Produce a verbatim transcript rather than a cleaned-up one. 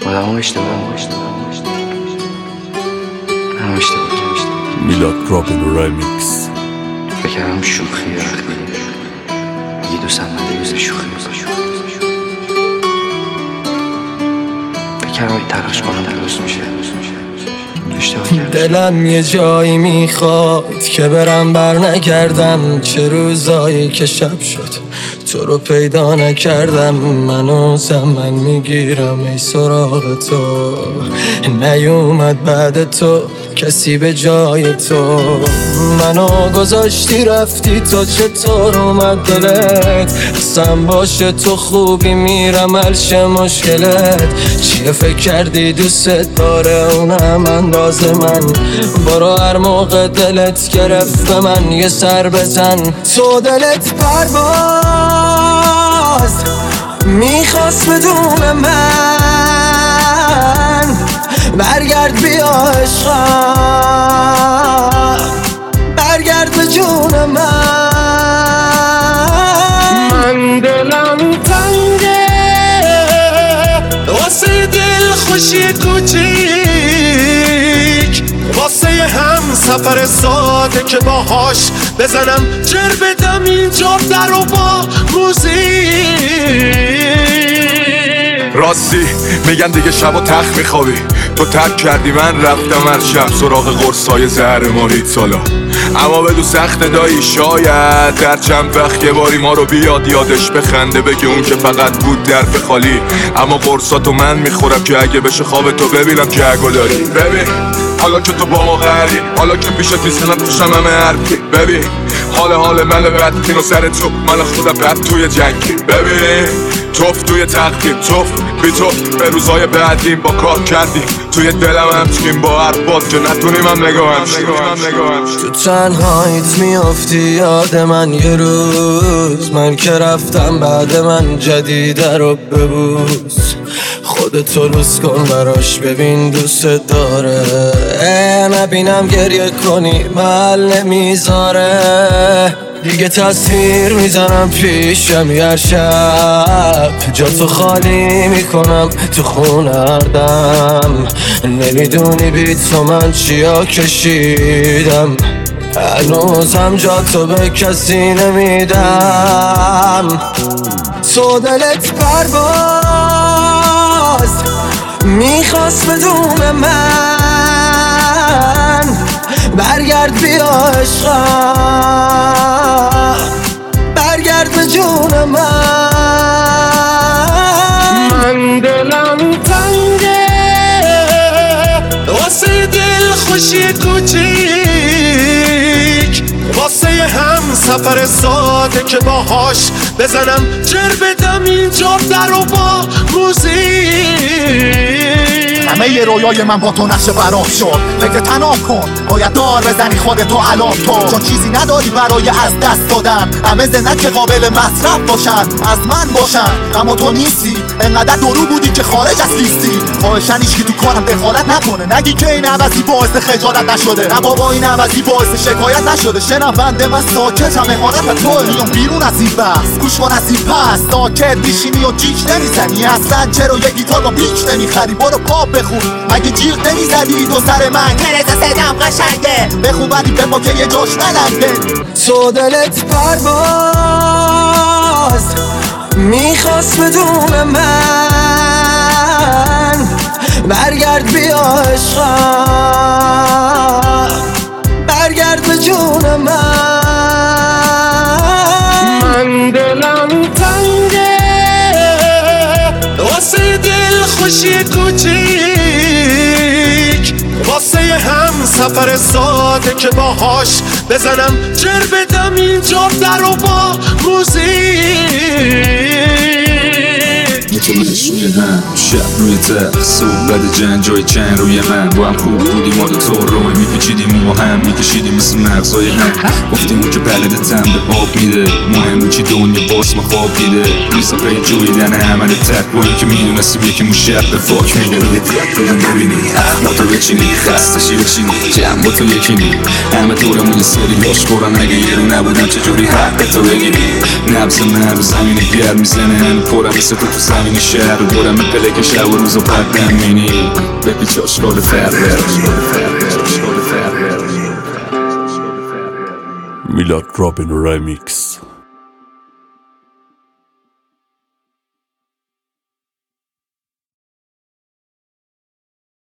آدم ها اشتباه هم اشتباه کردم. میلاد کراپن ریمیکس. بکرم شوخی وقتی یه دو سنده یوز شوخی بکرم این تلاش کنم درست میشه. دلم یه جایی میخواد که برم بر نکردم، چه روزایی که شب شد تو رو پیدا نکردم. منو زمن میگیرم ای سراغ تو، نیومد بعد تو کسی به جای تو. منو گذاشتی رفتی تو، چطور اومد دلت؟ قسم باشه تو خوبی میرم الشه مشکلت. چیه فکر کردی دوست داره اونم انداز من؟ برو هر موقع دلت گرفت به من یه سر بزن. تو دلت پرواز میخواست بدون من، برگرد بیا عشقم، برگرد به جون من. من دلم تنگه واسه دل خوشی کوچیک، واسه هم سفر ساده که باهاش بزنم جر بدم اینجا در و با موزیک. راستی میگن دیگه شب و تخت میخوابی، تو ترک کردی من رفتم هر شب سراغ قرصای زهر ماهید سالا. اما بدو سخت دایی شاید در چند وقت یه باری ما رو بیاد یادش بخنده، بگه اون که فقط بود درف خالی. اما قرصاتو من میخورم که اگه بشه خواب تو ببینم که اگو داری. ببین حالا که تو با ما غری، حالا که پیشت میزنم توشم همه حرفی. ببین حال حال من بدتین و سر تو من خودم بد توی جنگی. ببین توف توی تقدیم، توف بی تو به روزای بعدیم با کار کردیم. توی دلم همچین با هر باد که نتونیم هم نگاهم شد. تو تنهاییت میافتی یاد من یه روز، من که رفتم بعد من جدیده رو ببوس. خودتو لوس کن براش ببین دوست داره، نبینم گریه کنی محل نمیذاره. دیگه تصویر میزنم پیشم هر شب، جا تو خالی میکنم تو خونه هر دم. نمیدونی بی تو من چیا کشیدم، هنوزم جا تو به کسی نمیدم. تو دلت پرواز میخواست بدون من، برگرد بیا عشقم، برگرد به جون من. من دلم تنگه واسه دل خوشی کوچیک، واسه هم سفر ساده که باهاش بزنم جر بدم اینجا در و با موزیک. همه ی رویای من با تو نشه برام شد، فکر تناب کن باید دار بزنی خودتو علام تو، چون چیزی نداری برای از دست دادن. همه زنت که قابل مصرف باشن از من باشن، اما تو نیستی. انقدر درو بودی که خارج از لیستی. خواهشن ایشکی تو کارم دخالت نکنه، نگی که این عوضی باعث خجالت نشده. نه بابا این عوضی باعث شکایت نشده. شنونده من ساکت همه حالت تو میام بیرون از این بحث. گوش کن از این پس ساکت میشینی و جیک نمیزنی. اصلا چرا یه گیتار با بیک نمیخری؟ برو پاپ بخون اگه جیغ نمیزدی تو سر من. ترزا صدام قشنگه بخون ولی به ما که یه جاش نلنگه. تو دلت پرواز میخواست بدون من، برگرد بیا عشقم، برگرد به جون من. من دلم تنگه واسه دل خوشی کوچیک، واسه هم سفر ساده که باهاش بزنم جر بدم اینجا در و با موزیک. متونش روی هم شب روی تخت صحبت جنگ جای چند روی من. با هم خوب بودیم ما دو تا روی میپیچیدیم و هم میکشیدیم مثل مغزای هم. گفتیم اون که بلده تن به آب میده، مهم چی دنیا باس ما خواب دیده. ریسا پی جویدن عمل تک با این که میدونستیم یکی مون شب به فاک میده. یه تک بودم ببینی اخماتو بچینی، خستشی بچینی جمع با تو یکینی. همه دورمون یه سری لاش کورن، اگه یه رو نبودم چجوری حق تو بگیری. نبز من رو زمین گرم میزنه، هنو پرم مثل تو تو زمین شهر. رو دورم پلک که شب و روز و قدم مینی بپیچ اشکال فرده میلاد رابین ریمیکس.